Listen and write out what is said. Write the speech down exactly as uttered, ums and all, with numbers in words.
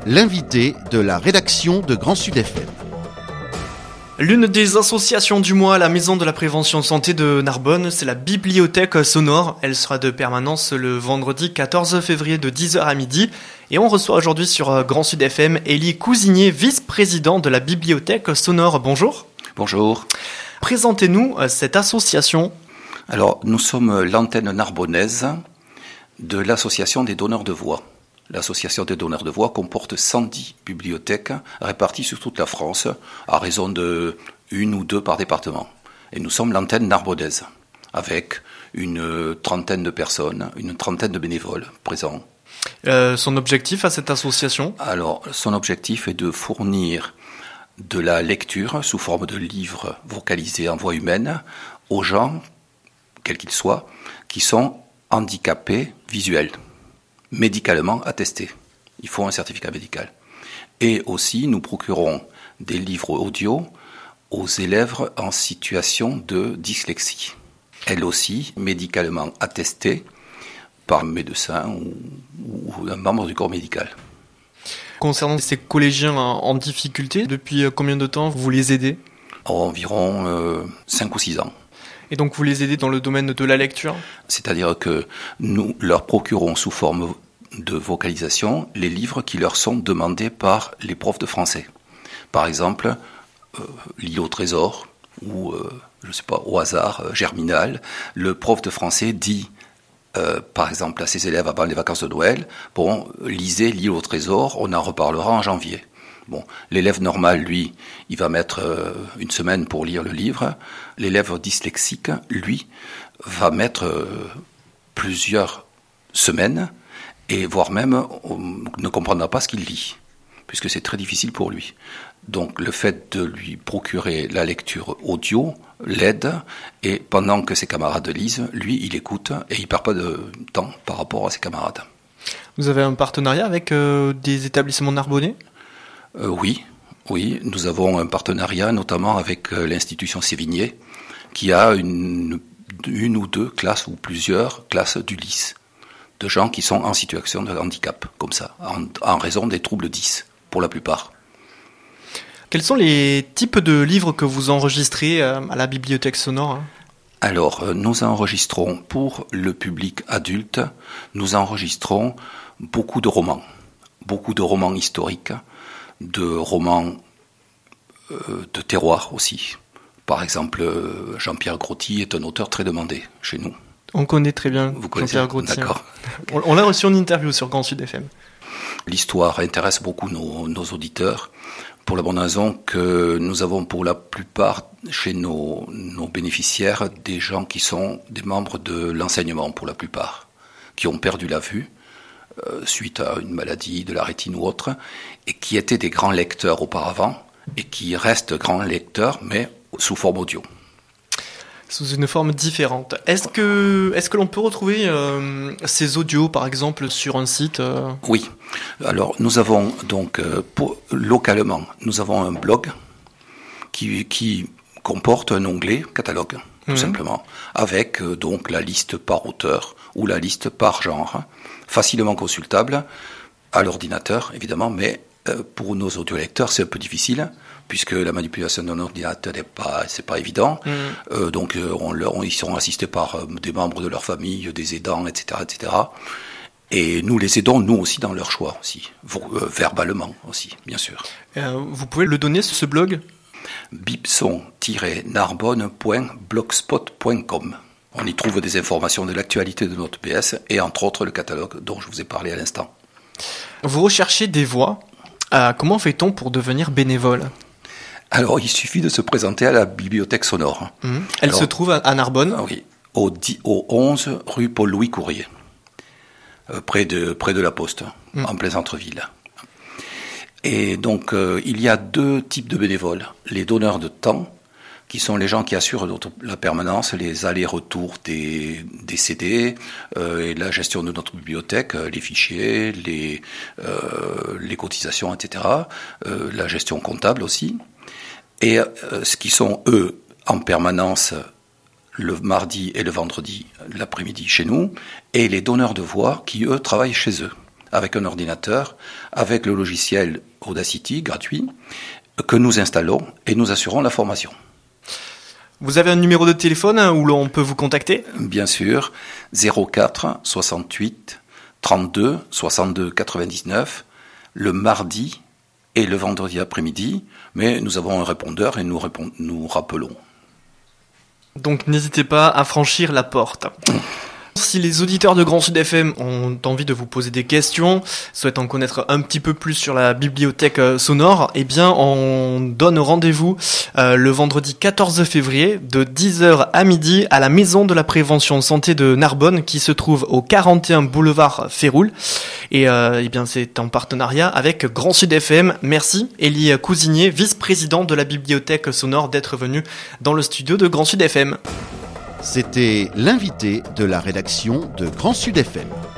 l'invité de la rédaction de Grand Sud F M. L'une des associations du mois à la Maison de la Prévention Santé de Narbonne, c'est la Bibliothèque Sonore. Elle sera de permanence le vendredi quatorze février de dix heures à midi. Et on reçoit aujourd'hui sur Grand Sud F M Élie Cousigné, vice-président de la Bibliothèque Sonore. Bonjour. Bonjour. Présentez-nous cette association. Alors, nous sommes l'antenne narbonnaise de l'association des donneurs de voix. L'association des donneurs de voix comporte cent dix bibliothèques réparties sur toute la France, à raison de une ou deux par département. Et nous sommes l'antenne narbonnaise, avec une trentaine de personnes, une trentaine de bénévoles présents. Euh, son objectif à cette association ? Alors, son objectif est de fournir de la lecture sous forme de livres vocalisés en voix humaine aux gens, quels qu'ils soient, qui sont handicapés visuels, médicalement attestés. Il faut un certificat médical. Et aussi, nous procurons des livres audio aux élèves en situation de dyslexie. Elles aussi, médicalement attestées par un médecin ou, ou un membre du corps médical. Concernant ces collégiens en difficulté, depuis combien de temps vous les aidez ? Environ euh, cinq ou six ans. Et donc vous les aidez dans le domaine de la lecture ? C'est-à-dire que nous leur procurons sous forme de vocalisation les livres qui leur sont demandés par les profs de français. Par exemple, euh, l'île au trésor ou, euh, je ne sais pas, au hasard, euh, Germinal, le prof de français dit, euh, par exemple, à ses élèves avant les vacances de Noël, bon, lisez l'île au trésor, on en reparlera en janvier. Bon, l'élève normal, lui, il va mettre euh, une semaine pour lire le livre. L'élève dyslexique, lui, va mettre euh, plusieurs semaines et voire même on ne comprendra pas ce qu'il lit, puisque c'est très difficile pour lui. Donc le fait de lui procurer la lecture audio l'aide, et pendant que ses camarades lisent, lui, il écoute et il ne perd pas de temps par rapport à ses camarades. Vous avez un partenariat avec euh, des établissements narbonnais ? Euh, oui, oui, nous avons un partenariat notamment avec euh, l'institution Sévigné qui a une, une ou deux classes ou plusieurs classes d'Ulysse, de gens qui sont en situation de handicap, comme ça, en, en raison des troubles dys, pour la plupart. Quels sont les types de livres que vous enregistrez euh, à la Bibliothèque Sonore hein ? Alors, euh, nous enregistrons pour le public adulte, nous enregistrons beaucoup de romans, beaucoup de romans historiques, de romans euh, de terroir aussi. Par exemple, euh, Jean-Pierre Grotti est un auteur très demandé chez nous. On connaît très bien Vous connaissez, Jean-Pierre Grotti. D'accord. On, on l'a reçu en interview sur Grand Sud F M. L'histoire intéresse beaucoup nos, nos auditeurs, pour la bonne raison que nous avons pour la plupart chez nos, nos bénéficiaires des gens qui sont des membres de l'enseignement pour la plupart, qui ont perdu la vue, Euh, suite à une maladie de la rétine ou autre, et qui étaient des grands lecteurs auparavant, et qui restent grands lecteurs, mais sous forme audio. Sous une forme différente. Est-ce que, est-ce que l'on peut retrouver euh, ces audios, par exemple, sur un site euh... Oui. Alors, nous avons donc, euh, pour, localement, nous avons un blog qui, qui comporte un onglet catalogue, tout mmh. simplement, avec euh, donc la liste par auteur ou la liste par genre, facilement consultable à l'ordinateur, évidemment, mais euh, pour nos audiolecteurs, c'est un peu difficile, puisque la manipulation d'un ordinateur n'est pas, c'est pas évident. Mmh. Euh, donc, euh, on leur, on, ils sont assistés par euh, des membres de leur famille, des aidants, et cetera, et cetera. Et nous les aidons, nous aussi, dans leur choix aussi, euh, verbalement aussi, bien sûr. Euh, vous pouvez le donner, ce blog ? bibson tiret narbonne point blogspot point com. On y trouve des informations de l'actualité de notre B S et entre autres le catalogue dont je vous ai parlé à l'instant. Vous recherchez des voix. Euh, comment fait-on pour devenir bénévole ? Alors, il suffit de se présenter à la Bibliothèque Sonore. Mmh. Elle Alors, se trouve à Narbonne ? Oui, au, dix, au onze rue Paul-Louis Courrier, euh, près, de, près de la Poste, mmh. en plein centre-ville. Et donc, euh, il y a deux types de bénévoles. Les donneurs de temps, qui sont les gens qui assurent notre, la permanence, les allers-retours des, des C D, euh, et la gestion de notre bibliothèque, les fichiers, les, euh, les cotisations, et cetera, euh, la gestion comptable aussi. Et euh, ce qui sont, eux, en permanence, le mardi et le vendredi, l'après-midi chez nous, et les donneurs de voix qui, eux, travaillent chez eux, avec un ordinateur, avec le logiciel Audacity, gratuit, que nous installons et nous assurons la formation. Vous avez un numéro de téléphone où l'on peut vous contacter ? Bien sûr, zéro quatre soixante-huit trente-deux soixante-deux quatre-vingt-dix-neuf, le mardi et le vendredi après-midi, mais nous avons un répondeur et nous, répond, nous rappelons. Donc n'hésitez pas à franchir la porte. Si les auditeurs de Grand Sud F M ont envie de vous poser des questions, souhaitent en connaître un petit peu plus sur la bibliothèque sonore, eh bien on donne rendez-vous euh, le vendredi quatorze février de dix heures à midi à la Maison de la Prévention Santé de Narbonne qui se trouve au quarante et un boulevard Féroul. Et euh, eh bien c'est en partenariat avec Grand Sud F M. Merci Élie Cousigné, vice-président de la bibliothèque sonore, d'être venu dans le studio de Grand Sud F M. C'était l'invité de la rédaction de Grand Sud F M.